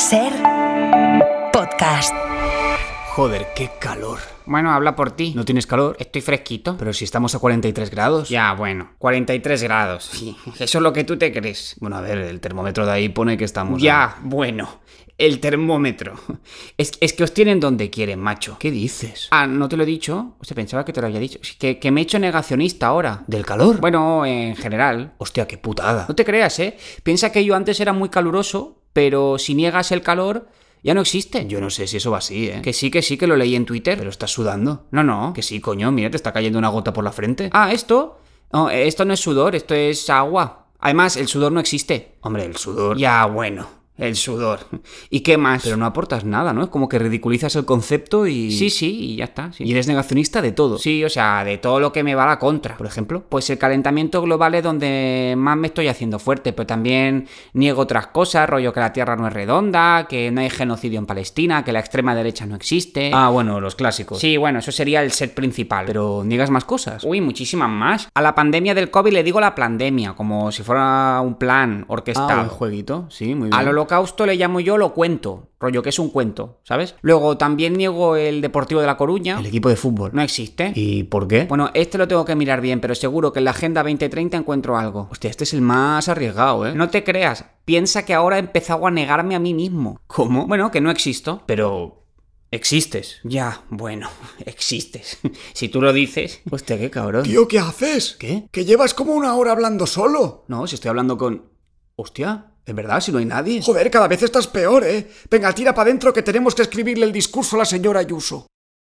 Ser podcast. Joder, qué calor. Bueno, habla por ti. ¿No tienes calor? Estoy fresquito. Pero si estamos a 43 grados. Ya, bueno, 43 grados. Sí, eso es lo que tú te crees. Bueno, a ver, el termómetro de ahí pone que estamos... Ya, bueno, el termómetro. Es que os tienen donde quieren, macho. ¿Qué dices? Ah, ¿no te lo he dicho? O sea, pensaba que te lo había dicho. Que me he hecho negacionista ahora. ¿Del calor? Bueno, en general. Hostia, qué putada. No te creas, ¿eh? Piensa que yo antes era muy caluroso, pero si niegas el calor... ya no existe. Yo no sé si eso va así, ¿eh? Que sí, que lo leí en Twitter. Pero estás sudando. No. Que sí, coño, mira, te está cayendo una gota por la frente. Ah, ¿esto? No, esto no es sudor, esto es agua. Además, el sudor no existe. Hombre, el sudor... Ya, bueno, el sudor. ¿Y qué más? Pero no aportas nada, ¿no? Es como que ridiculizas el concepto y... Sí, y ya está. Sí. Y eres negacionista de todo. Sí, o sea, de todo lo que me va a la contra. Por ejemplo, pues el calentamiento global es donde más me estoy haciendo fuerte, pero también niego otras cosas, rollo que la Tierra no es redonda, que no hay genocidio en Palestina, que la extrema derecha no existe. Ah, bueno, los clásicos. Sí, bueno, eso sería el set principal. Pero niegas más cosas. Uy, muchísimas más. A la pandemia del COVID le digo la plandemia, como si fuera un plan orquestado. Ah, un jueguito, sí, muy bien. Al holocausto le llamo yo lo cuento, rollo que es un cuento, ¿sabes? Luego también niego el Deportivo de La Coruña. El equipo de fútbol. No existe. ¿Y por qué? Bueno, este lo tengo que mirar bien, pero seguro que en la Agenda 2030 encuentro algo. Hostia, este es el más arriesgado, ¿eh? No te creas, piensa que ahora he empezado a negarme a mí mismo. ¿Cómo? Bueno, que no existo. Pero... existes. Ya, bueno, existes. Si tú lo dices. Hostia, qué cabrón. Tío, ¿qué haces? ¿Qué? Que llevas como una hora hablando solo. No, si estoy hablando con... Hostia, ¿es verdad? Si no hay nadie. Joder, cada vez estás peor, ¿eh? Venga, tira para adentro que tenemos que escribirle el discurso a la señora Ayuso.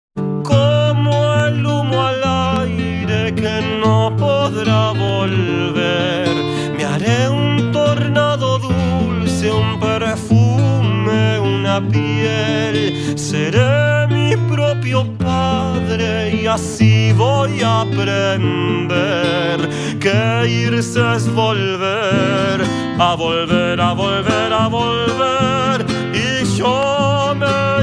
Como el humo al aire que no podrá volver, me haré un tornado dulce, un perfume, una piel. Seré mi propio padre y así voy a aprender que irse es volver, a volver, a volver, a volver. Y yo me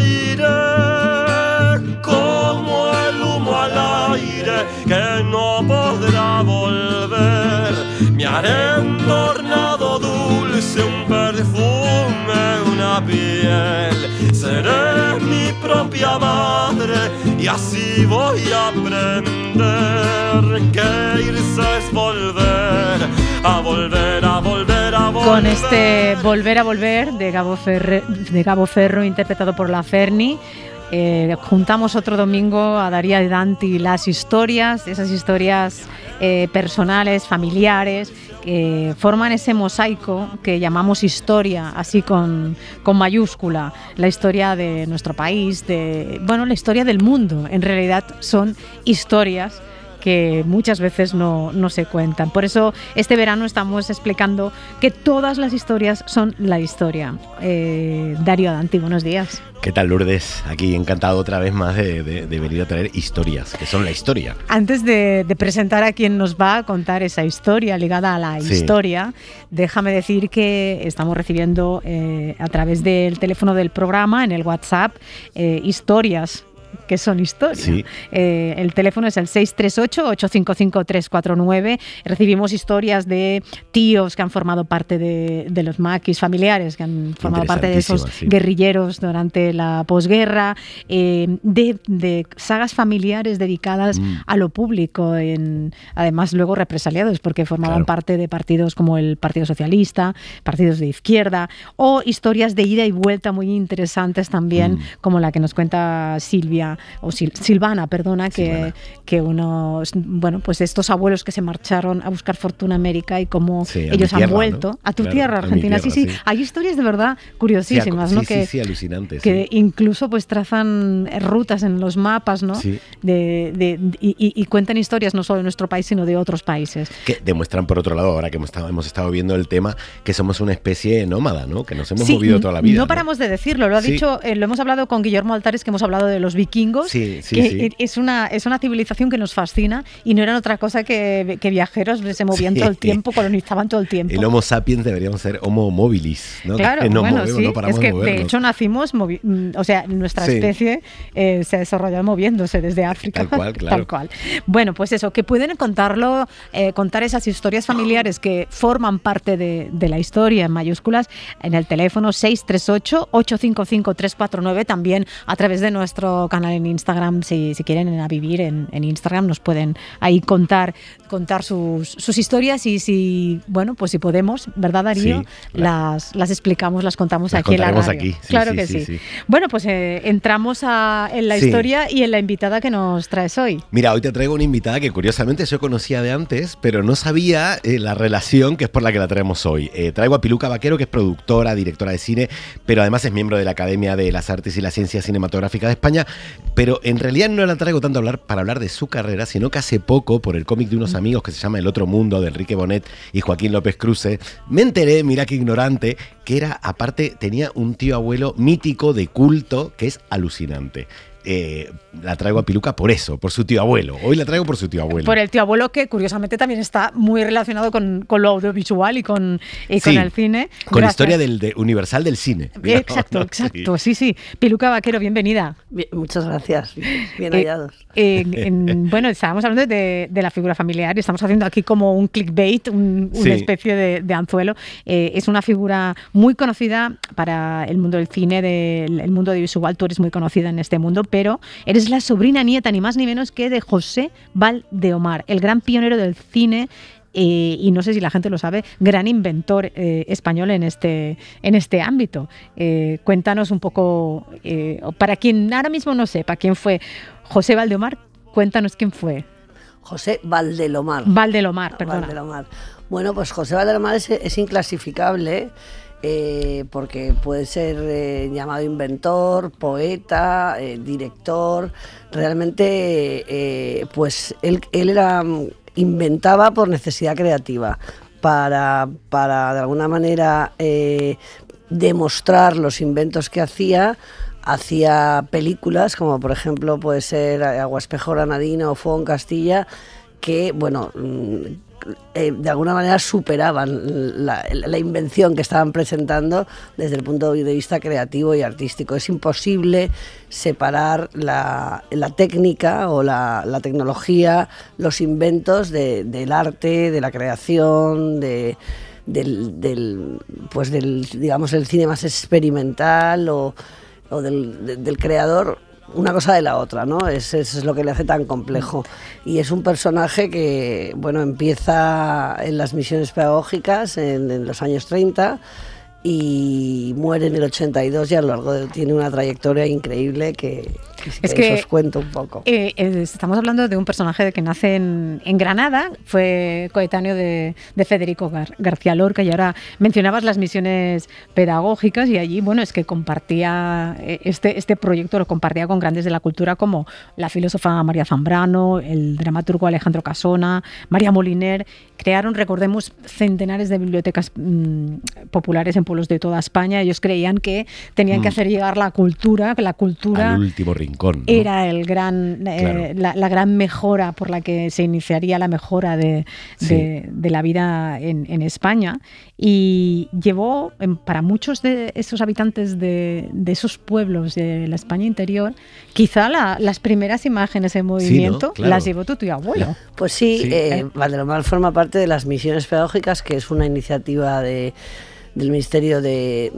iré como el humo al aire que no podrá volver. Me haré un tornado dulce, un perfume, una piel. Seré mi propia madre y así voy a aprender que irse es volver, a volver, a volver, a volver. Con este Volver a Volver de Gabo Ferro, interpretado por La Ferni, juntamos otro domingo a Daria y Danti las historias, esas historias personales, familiares, que forman ese mosaico que llamamos historia, así con mayúscula, la historia de nuestro país, la historia del mundo. En realidad son historias que muchas veces no se cuentan. Por eso este verano estamos explicando que todas las historias son la historia. Dario Danti, buenos días. ¿Qué tal, Lourdes? Aquí encantado otra vez más de venir a traer historias, que son la historia. Antes de presentar a quien nos va a contar esa historia ligada a la historia, déjame decir que estamos recibiendo a través del teléfono del programa, en el WhatsApp, historias que son historias. Sí. El teléfono es el 638-855-349. Recibimos historias de tíos que han formado parte de los maquis, familiares que han formado parte de esos guerrilleros durante la posguerra, de sagas familiares dedicadas a lo público, además luego represaliados porque formaban parte de partidos como el Partido Socialista, partidos de izquierda, o historias de ida y vuelta muy interesantes también, como la que nos cuenta Silvana, que unos, pues estos abuelos que se marcharon a buscar fortuna en América y cómo ellos han vuelto, ¿no? A tu tierra, Argentina. Sí. Hay historias de verdad curiosísimas, ¿no? Sí, alucinantes. Que incluso pues trazan rutas en los mapas, ¿no? Sí. Y cuentan historias no solo de nuestro país, sino de otros países. Que demuestran, por otro lado, ahora que hemos estado viendo el tema, que somos una especie nómada, ¿no? Que nos hemos movido toda la vida. No paramos de decirlo. Lo ha dicho, lo hemos hablado con Guillermo Altares, que hemos hablado de los vikingos domingos, es una civilización que nos fascina y no eran otra cosa que viajeros, se movían todo el tiempo, colonizaban todo el tiempo. El Homo sapiens deberíamos ser Homo mobilis, ¿no? Claro, que nos bueno, movemos, sí, no paramos es que de movernos. de hecho nacimos, nuestra especie se ha desarrollado moviéndose desde África. Tal cual, claro. Tal cual. Bueno, pues eso, que pueden contar esas historias familiares que forman parte de la historia en mayúsculas en el teléfono 638-855-349, también a través de nuestro canal en Instagram, si quieren a vivir en Instagram nos pueden ahí contar sus historias y si podemos, ¿verdad, Darío? Sí, claro. Las explicamos, las contamos aquí en la radio. Aquí. Sí, claro que sí. Bueno, pues entramos en la historia y en la invitada que nos traes hoy. Mira, hoy te traigo una invitada que curiosamente yo conocía de antes, pero no sabía la relación que es por la que la traemos hoy. Traigo a Piluca Vaquero, que es productora, directora de cine, pero además es miembro de la Academia de las Artes y la Ciencia Cinematográfica de España, pero en realidad no la traigo tanto para hablar de su carrera, sino que hace poco, por el cómic de unos amigos que se llama El Otro Mundo, de Enrique Bonet y Joaquín López Cruce, me enteré, mira qué ignorante, que tenía un tío abuelo mítico de culto que es alucinante. La traigo a Piluca por eso, por su tío abuelo. Hoy la traigo por su tío abuelo. Por el tío abuelo, que curiosamente también está muy relacionado con lo audiovisual y con el cine. Con la historia universal del cine. Exacto. Sí. Piluca Vaquero, bienvenida. Bien, muchas gracias. Bien hallados. Bueno, estábamos hablando de la figura familiar y estamos haciendo aquí como un clickbait, una especie de anzuelo. Es una figura muy conocida para el mundo del cine, el mundo audiovisual. Tú eres muy conocida en este mundo, pero eres la sobrina nieta, ni más ni menos que de José Valdeomar, el gran pionero del cine y no sé si la gente lo sabe, gran inventor español en este ámbito. Cuéntanos un poco, para quien ahora mismo no sepa quién fue José Valdeomar, cuéntanos quién fue. José Valdelomar. Perdona. Valdelomar. Bueno, pues José Valdelomar es inclasificable. Porque puede ser llamado inventor, poeta, director. Realmente, pues él inventaba por necesidad creativa, para de alguna manera demostrar los inventos que hacía películas, como por ejemplo puede ser Aguaspejo Granadino o Fuego en Castilla, que de alguna manera superaban la invención que estaban presentando desde el punto de vista creativo y artístico. Es imposible separar la técnica o la tecnología, los inventos del arte, de la creación, del digamos el cine más experimental o del creador. Una cosa de la otra, ¿no? Es lo que le hace tan complejo. Y es un personaje que, empieza en las misiones pedagógicas en los años 30 y muere en el 82 y a lo largo tiene una trayectoria increíble que os cuento un poco. Estamos hablando de un personaje que nace en Granada, fue coetáneo de Federico García Lorca, y ahora mencionabas las misiones pedagógicas y allí, es que compartía este proyecto, lo compartía con grandes de la cultura como la filósofa María Zambrano, el dramaturgo Alejandro Casona, María Moliner. Crearon, recordemos, centenares de bibliotecas populares en pueblos de toda España. Ellos creían que tenían que hacer llegar la cultura al último rincón, ¿no? Era el gran, la gran mejora por la que se iniciaría la mejora de la vida en España, y llevó para muchos de esos habitantes de esos pueblos de la España interior, quizá las primeras imágenes en movimiento, ¿no? Claro. Las llevó tu tío abuelo. Pues sí. Valdelomar forma parte de las misiones pedagógicas, que es una iniciativa del Ministerio de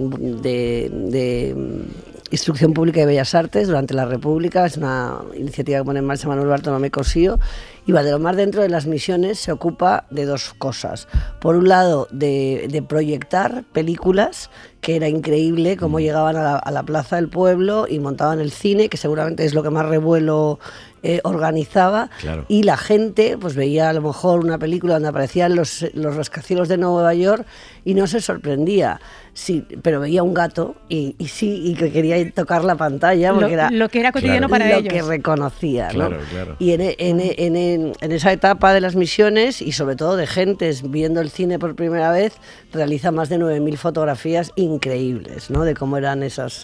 Instrucción Pública y Bellas Artes durante la República. Es una iniciativa que pone en marcha Manuel Bartolomé Cosío, y Valdelomar dentro de las misiones se ocupa de dos cosas. Por un lado, de proyectar películas, que era increíble cómo llegaban a la plaza del pueblo y montaban el cine, que seguramente es lo que más revuelo organizaba, claro. Y la gente pues veía a lo mejor una película donde aparecían los rascacielos de Nueva York y no se sorprendía, sí, pero veía un gato y que quería tocar la pantalla porque era lo que era cotidiano, claro, para ellos, lo que reconocía, claro, ¿no? Claro. Y en en esa etapa de las misiones y sobre todo de gentes viendo el cine por primera vez, realiza más de 9.000 fotografías increíbles, ¿no? De cómo eran esas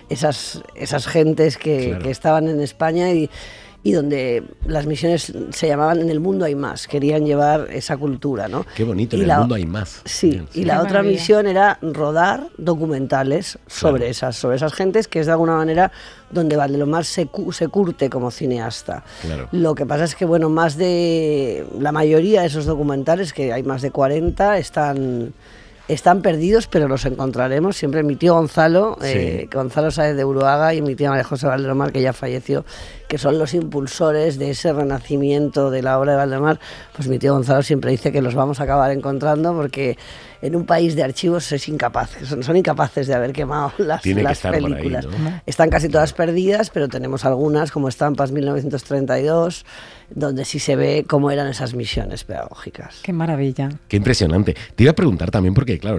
gentes que estaban en España y donde las misiones se llamaban En el mundo hay más, querían llevar esa cultura, ¿no? Qué bonito, en el mundo hay más. Sí, Bien, sí. Y la otra misión era rodar documentales sobre esas gentes, que es de alguna manera donde Valdelomar se curte como cineasta. Claro. Lo que pasa es que, bueno, la mayoría de esos documentales, que hay más de 40, están perdidos, pero los encontraremos. Siempre mi tío Gonzalo, Gonzalo Sáez de Uruaga, y mi tía María José Valdelomar, que ya falleció, que son los impulsores de ese renacimiento de la obra de Valdelomar, pues mi tío Gonzalo siempre dice que los vamos a acabar encontrando porque en un país de archivos son incapaces de haber quemado las películas. Por ahí, ¿no? Están casi todas perdidas, pero tenemos algunas como Estampas 1932, donde sí se ve cómo eran esas misiones pedagógicas. Qué maravilla. Qué impresionante. Te iba a preguntar también porque, claro,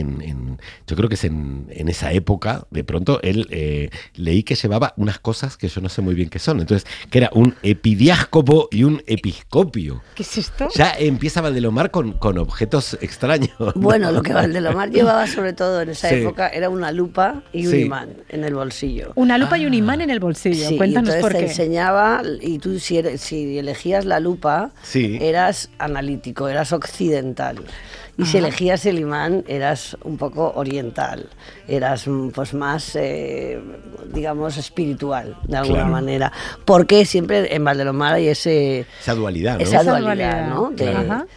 yo creo que es en esa época, de pronto él leí que llevaba unas cosas que yo no sé muy bien qué son. Entonces, que era un epidiáscopo y un episcopio. ¿Qué es esto? Ya empieza Valdelomar con objetos extraños. Bueno, lo que Valdelomar llevaba sobre todo en esa época era una lupa y un imán en el bolsillo. Una lupa y un imán en el bolsillo. Sí, Cuéntanos por qué. Te enseñaba, y tú si elegías la lupa, eras analítico, eras occidental. Y si elegías el imán, eras un poco oriental, eras pues más, digamos, espiritual, de alguna manera. Porque siempre en Valdelomar hay esa dualidad, ¿no? Esa dualidad, ¿no? Claro.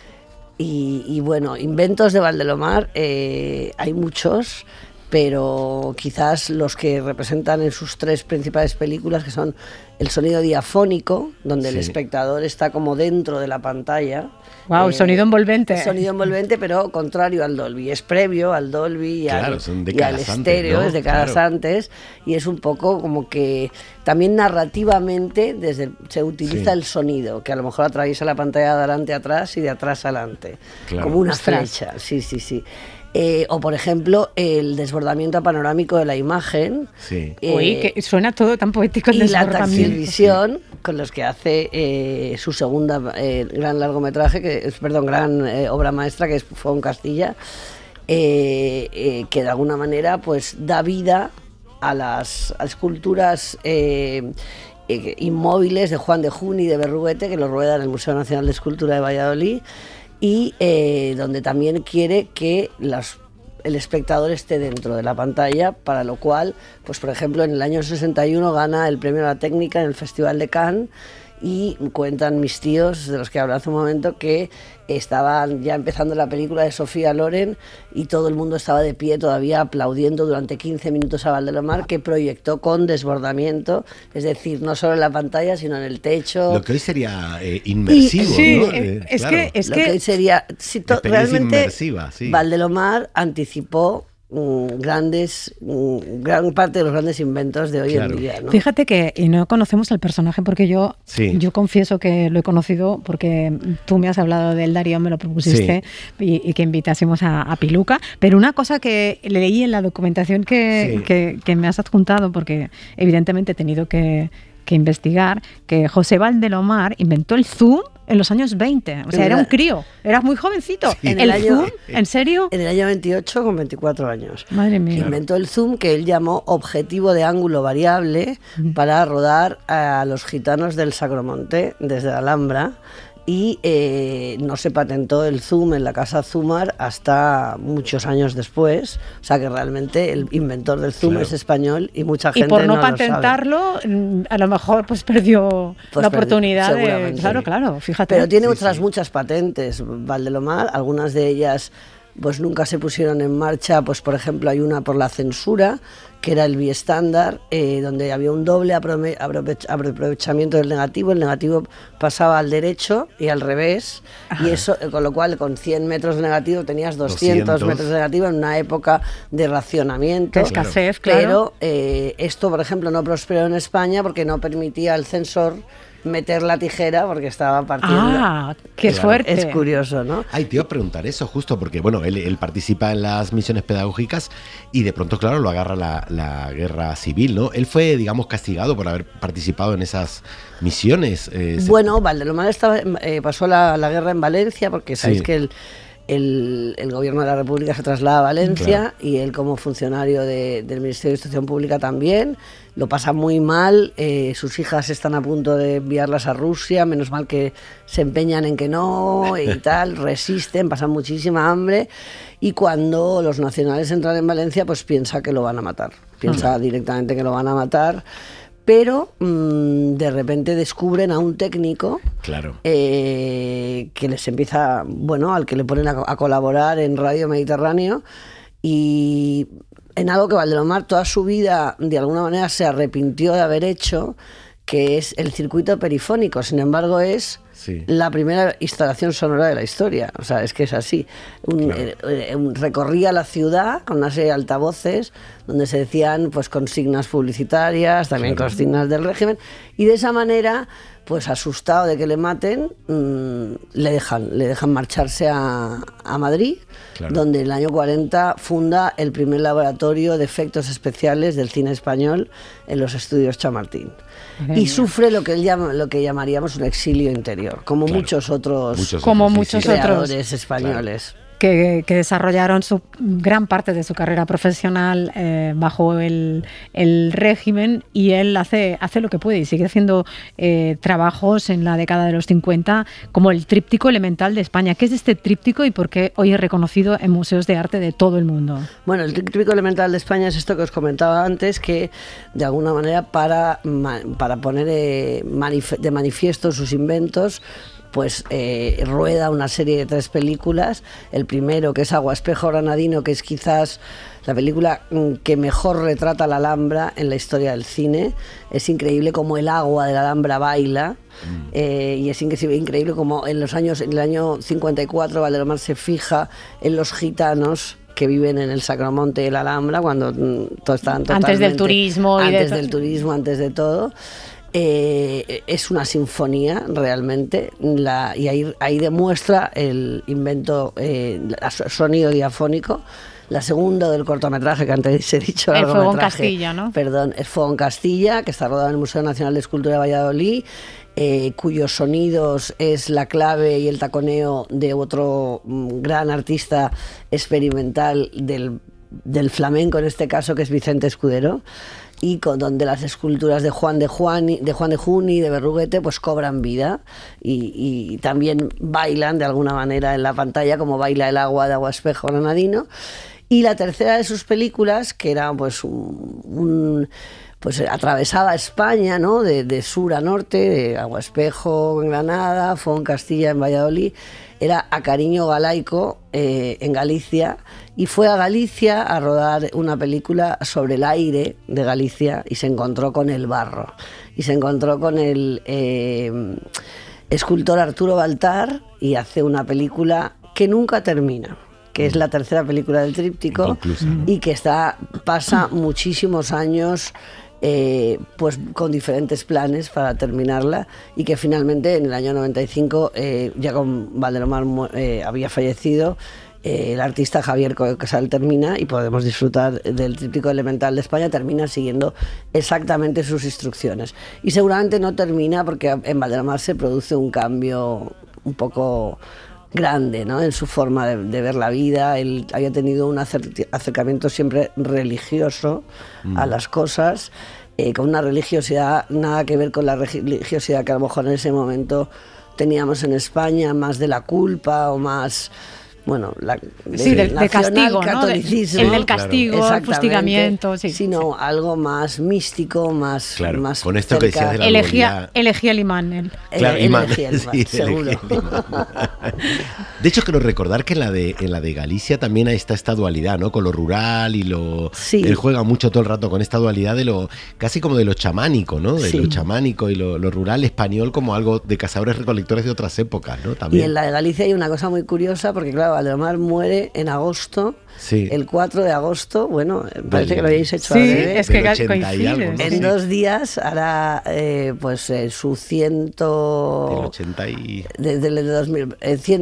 Y bueno, inventos de Valdelomar hay muchos, pero quizás los que representan en sus 3 principales películas, que son el sonido diafónico, donde el espectador está como dentro de la pantalla. Wow, sonido envolvente. Sonido envolvente, pero contrario al Dolby. Es previo al Dolby y al estéreo, ¿no? Es décadas antes, y es un poco como que también narrativamente se utiliza el sonido, que a lo mejor atraviesa la pantalla de adelante a atrás y de atrás adelante, como una flecha. Sí. O por ejemplo el desbordamiento panorámico de la imagen. Uy, que suena todo tan poético. Y la taxilvisión, con los que hace su segunda gran largometraje, gran obra maestra, que fue en Castilla, que de alguna manera pues da vida a las esculturas inmóviles de Juan de Juni y de Berruguete, que lo rueda en el Museo Nacional de Escultura de Valladolid, y donde también quiere que el espectador esté dentro de la pantalla, para lo cual, pues por ejemplo, en el año 61 gana el premio a la técnica en el Festival de Cannes, y cuentan mis tíos, de los que hablé hace un momento, que estaban ya empezando la película de Sofía Loren y todo el mundo estaba de pie todavía aplaudiendo durante 15 minutos a Valdelomar, que proyectó con desbordamiento, es decir, no solo en la pantalla, sino en el techo. Lo que hoy sería inmersivo, ¿no? Es que hoy sería realmente Valdelomar anticipó gran parte de los grandes inventos de hoy en día, ¿no? Fíjate que no conocemos al personaje, porque yo confieso que lo he conocido porque tú me has hablado del Darío, me lo propusiste, y que invitásemos a Piluca, pero una cosa que leí en la documentación que me has adjuntado, porque evidentemente he tenido que investigar, que José Valdelomar inventó el zoom en los años 20, o sea, era un crío, era muy jovencito. Zoom, ¿en serio? En el año 28, con 24 años. Madre mía. Inventó el zoom, que él llamó objetivo de ángulo variable, para rodar a los gitanos del Sacromonte desde la Alhambra, y no se patentó el zoom en la casa Zumar hasta muchos años después, o sea que realmente el inventor del zoom es español y mucha gente no lo sabe. Y por no patentarlo, a lo mejor perdió la oportunidad de... Claro, fíjate. Pero tiene muchas patentes, Valdelomar, algunas de ellas pues nunca se pusieron en marcha, pues por ejemplo hay una por la censura, que era el biestándar, donde había un doble aprovechamiento del negativo. El negativo pasaba al derecho y al revés, y eso, con lo cual con 100 metros de negativo tenías 200 metros de negativo en una época de racionamiento. Escasez, Pero esto, por ejemplo, no prosperó en España porque no permitía al censor meter la tijera porque estaba partiendo. ¡Ah, qué suerte! Es curioso, ¿no? Ay, te iba a preguntar eso justo porque, bueno, él participa en las misiones pedagógicas y de pronto, claro, lo agarra la guerra civil, ¿no? Él fue, digamos, castigado por haber participado en esas misiones. Bueno, Valdelomar pasó la guerra en Valencia porque sabéis que el gobierno de la República se traslada a Valencia, y él como funcionario del Ministerio de Instrucción Pública también, lo pasa muy mal, sus hijas están a punto de enviarlas a Rusia, menos mal que se empeñan en que no y tal, resisten, pasan muchísima hambre, y cuando los nacionales entran en Valencia pues piensa que lo van a matar, piensa directamente que lo van a matar. Pero de repente descubren a un técnico que les empieza, bueno, al que le ponen a colaborar en Radio Mediterráneo, y en algo que Valdelomar toda su vida de alguna manera se arrepintió de haber hecho, que es el circuito perifónico. Sin embargo, es la primera instalación sonora de la historia. O sea, es que es así. Recorría la ciudad con una serie de altavoces donde se decían pues consignas publicitarias, también consignas del régimen, y de esa manera, pues asustado de que le maten, le dejan marcharse a Madrid, donde en el año 40 funda el primer laboratorio de efectos especiales del cine español en los estudios Chamartín. Y sufre lo que llamaríamos un exilio interior, como muchos otros creadores españoles. Que desarrollaron gran parte de su carrera profesional bajo el régimen, y él hace lo que puede y sigue haciendo trabajos en la década de los 50 como el Tríptico Elemental de España. ¿Qué es este tríptico y por qué hoy es reconocido en museos de arte de todo el mundo? Bueno, el Tríptico Elemental de España es esto que os comentaba antes, que de alguna manera para poner de manifiesto sus inventos, pues rueda una serie de 3 películas. El primero, que es Agua Espejo Granadino, que es quizás la película que mejor retrata la Alhambra en la historia del cine. Es increíble cómo el agua de la Alhambra baila, y es increíble cómo en el año 54 Valdelomar se fija en los gitanos que viven en el Sacromonte de la Alhambra, cuando estaban totalmente... Antes del turismo. Antes de todo. Es una sinfonía realmente, y ahí demuestra el invento, sonido diafónico. La segunda del cortometraje que antes he dicho, el Fuego en Castilla, ¿no? Perdón, es Fuego en Castilla, que está rodado en el Museo Nacional de Escultura de Valladolid, cuyos sonidos es la clave y el taconeo de otro gran artista experimental del flamenco, en este caso, que es Vicente Escudero, y donde las esculturas de Juan de Juni, de Berruguete, pues cobran vida y también bailan de alguna manera en la pantalla, como baila el agua de Agua Espejo Granadino. Y la tercera de sus películas, que era pues pues atravesaba España, ¿no? De sur a norte, de Agua Espejo en Granada, Fuego en Castilla en Valladolid, era A Cariño Galaico en Galicia, y fue a Galicia a rodar una película sobre el aire de Galicia, y se encontró con el barro, y se encontró con el escultor Arturo Baltar, y hace una película que nunca termina, que es la tercera película del tríptico, y que pasa muchísimos años pues con diferentes planes para terminarla, y que finalmente en el año 95, ya con Valdelomar había fallecido, el artista Javier Casal termina, y podemos disfrutar del Tríptico Elemental de España. Termina siguiendo exactamente sus instrucciones, y seguramente no termina porque en Valdelomar se produce un cambio un poco grande, ¿no?, en su forma de ver la vida. Él había tenido un acercamiento siempre religioso a las cosas, con una religiosidad nada que ver con la religiosidad que a lo mejor en ese momento teníamos en España, más de la culpa o más... Bueno, de castigo, catolicismo, ¿no? El del castigo, el fustigamiento, sino algo más místico, más con esto cerca. Que decías de la elegía el imán. Elegía el imán, seguro. De hecho, quiero recordar que en la de Galicia también está esta dualidad, ¿no? Con lo rural y lo... Sí. Él juega mucho todo el rato con esta dualidad de lo... casi como de lo chamánico, ¿no? De lo chamánico y lo rural español como algo de cazadores recolectores de otras épocas, ¿no? También. Y en la de Galicia hay una cosa muy curiosa, porque claro, Valdemar muere en agosto, el 4 de agosto, bueno, parece que lo habéis hecho sí, breve. es que coincide. En 2 días hará su 100... Del 80 y... Desde el 2000,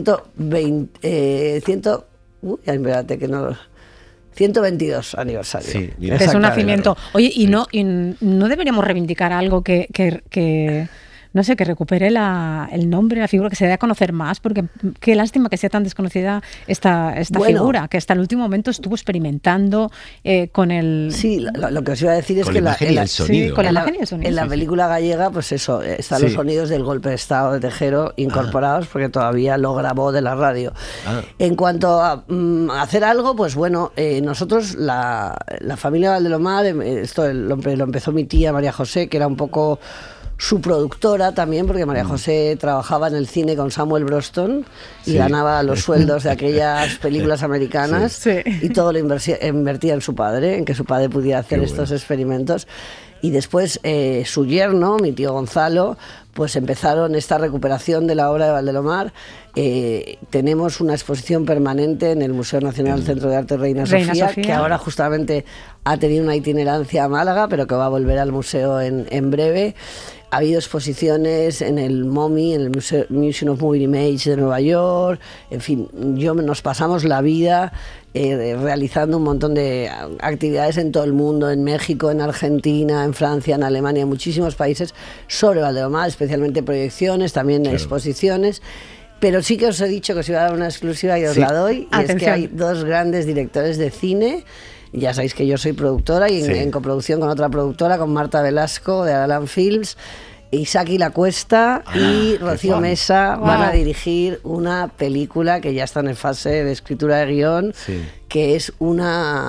120... espérate que no... 122 aniversario. Sí, mira. Es un nacimiento. Oye, y no deberíamos reivindicar algo que no sé, que recupere el nombre, la figura, que se dé a conocer más, porque qué lástima que sea tan desconocida esta figura, que hasta el último momento estuvo experimentando con el... Sí, lo que os iba a decir es que con la imagen y el sonido. En la película gallega, pues eso, están los sonidos del golpe de Estado de Tejero incorporados, porque todavía lo grabó de la radio. En cuanto a hacer algo, pues bueno, nosotros, la familia Valdelomar, esto lo empezó mi tía María José, que era un poco su productora también, porque María José trabajaba en el cine con Samuel Broston y ganaba los sueldos de aquellas películas americanas y todo lo invertía en su padre, en que su padre pudiera hacer estos experimentos. Y después su yerno, mi tío Gonzalo, pues empezaron esta recuperación de la obra de Valdelomar. Tenemos una exposición permanente en el Museo Nacional Centro de Arte Reina Sofía, que ahora justamente ha tenido una itinerancia a Málaga, pero que va a volver al museo en breve. Ha habido exposiciones en el MoMI, en el Museum of Moving Image de Nueva York. En fin, nos pasamos la vida realizando un montón de actividades en todo el mundo, en México, en Argentina, en Francia, en Alemania, en muchísimos países, sobre Valdelomar, especialmente proyecciones, también exposiciones. Pero sí que os he dicho que os iba a dar una exclusiva y os la doy, y es que hay 2 grandes directores de cine. Ya sabéis que yo soy productora y en coproducción con otra productora, con Marta Velasco de Alan Films, Isaki La Cuesta y Rocío Mesa van a dirigir una película que ya está en fase de escritura de guión, que es un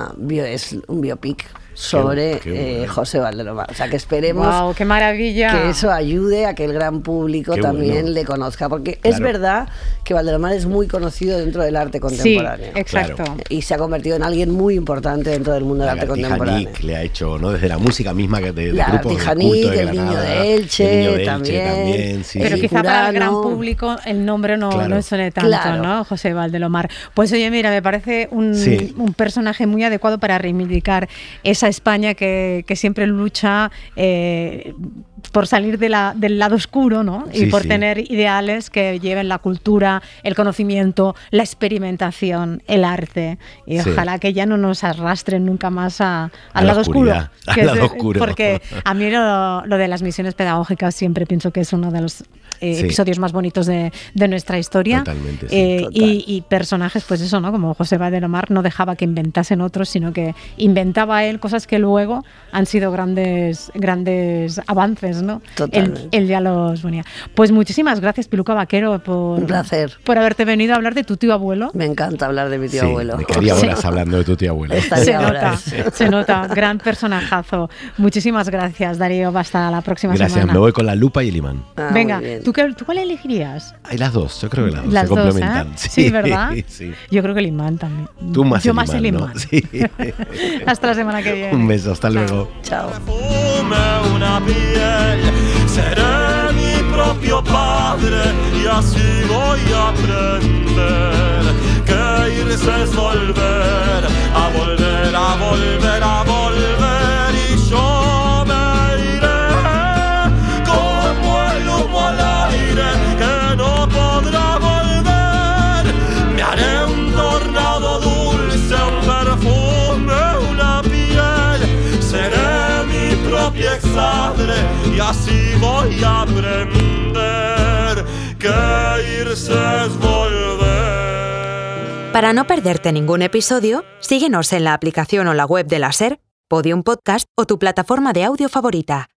biopic sobre José Valdelomar. O sea, que esperemos ¡qué maravilla! Que eso ayude a que el gran público también le conozca, porque es verdad que Valdelomar es muy conocido dentro del arte contemporáneo. Sí, exacto. Y se ha convertido en alguien muy importante dentro del mundo del arte contemporáneo. Le ha hecho, ¿no? Desde la música misma, de grupos de culto de el Niño de Elche, también. Pero quizá para el gran público el nombre no suene tanto, ¿no? José Valdelomar. Pues oye, mira, me parece un personaje muy adecuado para reivindicar esa España que siempre lucha por salir del lado oscuro, ¿no? Y por tener ideales que lleven la cultura, el conocimiento, la experimentación, el arte. Y ojalá que ya no nos arrastren nunca más al lado oscuro. Porque a mí lo de las misiones pedagógicas siempre pienso que es uno de los episodios más bonitos de nuestra historia. Totalmente, y personajes, pues eso, ¿no? Como José Valdelomar no dejaba que inventasen otros, sino que inventaba él cosas que luego han sido grandes avances, ¿no? Él ya los ponía. Pues muchísimas gracias, Piluca Vaquero, un placer. Por haberte venido a hablar de tu tío abuelo. Me encanta hablar de mi tío abuelo. Me quedaría horas hablando de tu tío abuelo. Se nota, gran personajazo. Muchísimas gracias, Darío. Hasta la próxima semana. Gracias, me voy con la lupa y el imán. Venga, ¿tú cuál elegirías? Hay las dos, yo creo que las dos se complementan. Sí, ¿verdad? Sí. Yo creo que el imán también. Tú más yo el más imán, el imán. ¿no? Sí. Hasta la semana que viene. Un beso, hasta luego. Chao. Una piel, seré mi propio padre y así voy a aprender que irse es volver, a volver, a volver, a volver, y yo me iré como el humo al aire que no podrá volver. Me haré un tornado dulce, un perfume, una piel, seré mi propia exadre y así voy a aprender que irse es volver. Para no perderte ningún episodio, síguenos en la aplicación o la web de la SER, Podium Podcast o tu plataforma de audio favorita.